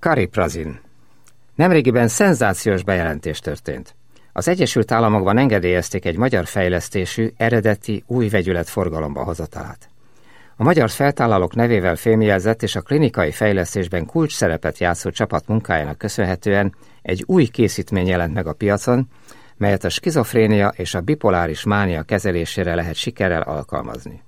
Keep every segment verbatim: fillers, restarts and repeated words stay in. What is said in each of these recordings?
Cariprazin. Nemrégiben szenzációs bejelentés történt. Az Egyesült Államokban engedélyezték egy magyar fejlesztésű, eredeti, új vegyület forgalomba hozatalát. A magyar feltállalók nevével fémjelzett és a klinikai fejlesztésben kulcs szerepet játszó csapat munkájának köszönhetően egy új készítmény jelent meg a piacon, melyet a skizofrénia és a bipoláris mánia kezelésére lehet sikerrel alkalmazni.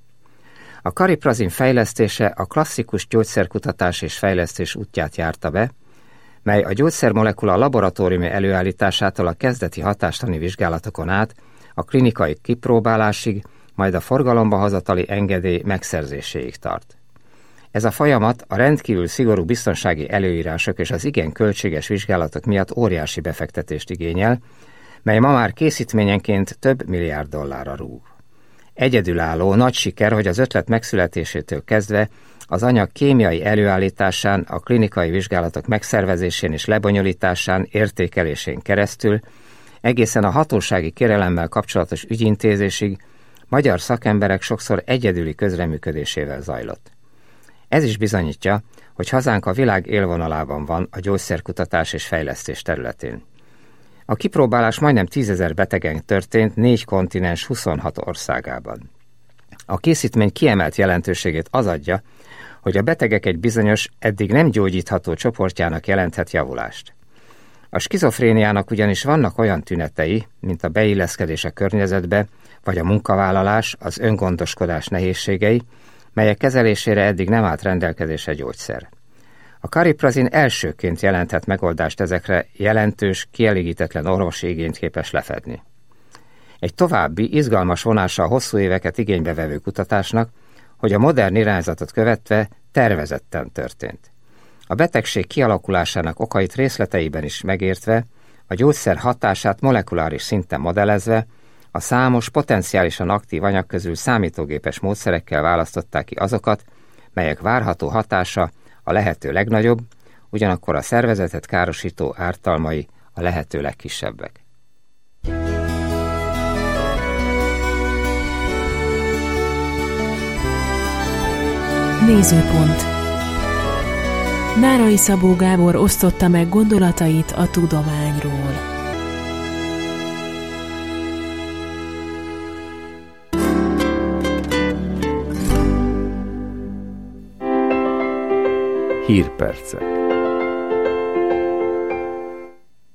A Cariprazin fejlesztése a klasszikus gyógyszerkutatás és fejlesztés útját járta be, mely a gyógyszermolekula laboratóriumi előállításától a kezdeti hatástani vizsgálatokon át a klinikai kipróbálásig, majd a forgalomba hozatali engedély megszerzéséig tart. Ez a folyamat a rendkívül szigorú biztonsági előírások és az igen költséges vizsgálatok miatt óriási befektetést igényel, mely ma már készítményenként több milliárd dollárra rúg. Egyedülálló nagy siker, hogy az ötlet megszületésétől kezdve az anyag kémiai előállításán, a klinikai vizsgálatok megszervezésén és lebonyolításán, értékelésén keresztül, egészen a hatósági kérelemmel kapcsolatos ügyintézésig magyar szakemberek sokszor egyedüli közreműködésével zajlott. Ez is bizonyítja, hogy hazánk a világ élvonalában van a gyógyszerkutatás és fejlesztés területén. A kipróbálás majdnem tízezer betegen történt négy kontinens huszonhat országában. A készítmény kiemelt jelentőségét az adja, hogy a betegek egy bizonyos, eddig nem gyógyítható csoportjának jelenthet javulást. A skizofréniának ugyanis vannak olyan tünetei, mint a beilleszkedés a környezetbe, vagy a munkavállalás, az öngondoskodás nehézségei, melyek kezelésére eddig nem állt rendelkezésre gyógyszer. A Cariprazin elsőként jelenthet megoldást ezekre, jelentős, kielégítetlen orvosi igényt képes lefedni. Egy további, izgalmas vonása a hosszú éveket igénybe vevő kutatásnak, hogy a modern irányzatot követve tervezetten történt. A betegség kialakulásának okait részleteiben is megértve, a gyógyszer hatását molekuláris szinten modellezve, a számos potenciálisan aktív anyag közül számítógépes módszerekkel választották ki azokat, melyek várható hatása a lehető legnagyobb, ugyanakkor a szervezetet károsító ártalmai a lehető legkisebbek. Nézőpont. Nárai Szabó Gábor osztotta meg gondolatait a tudományról. Hírpercek.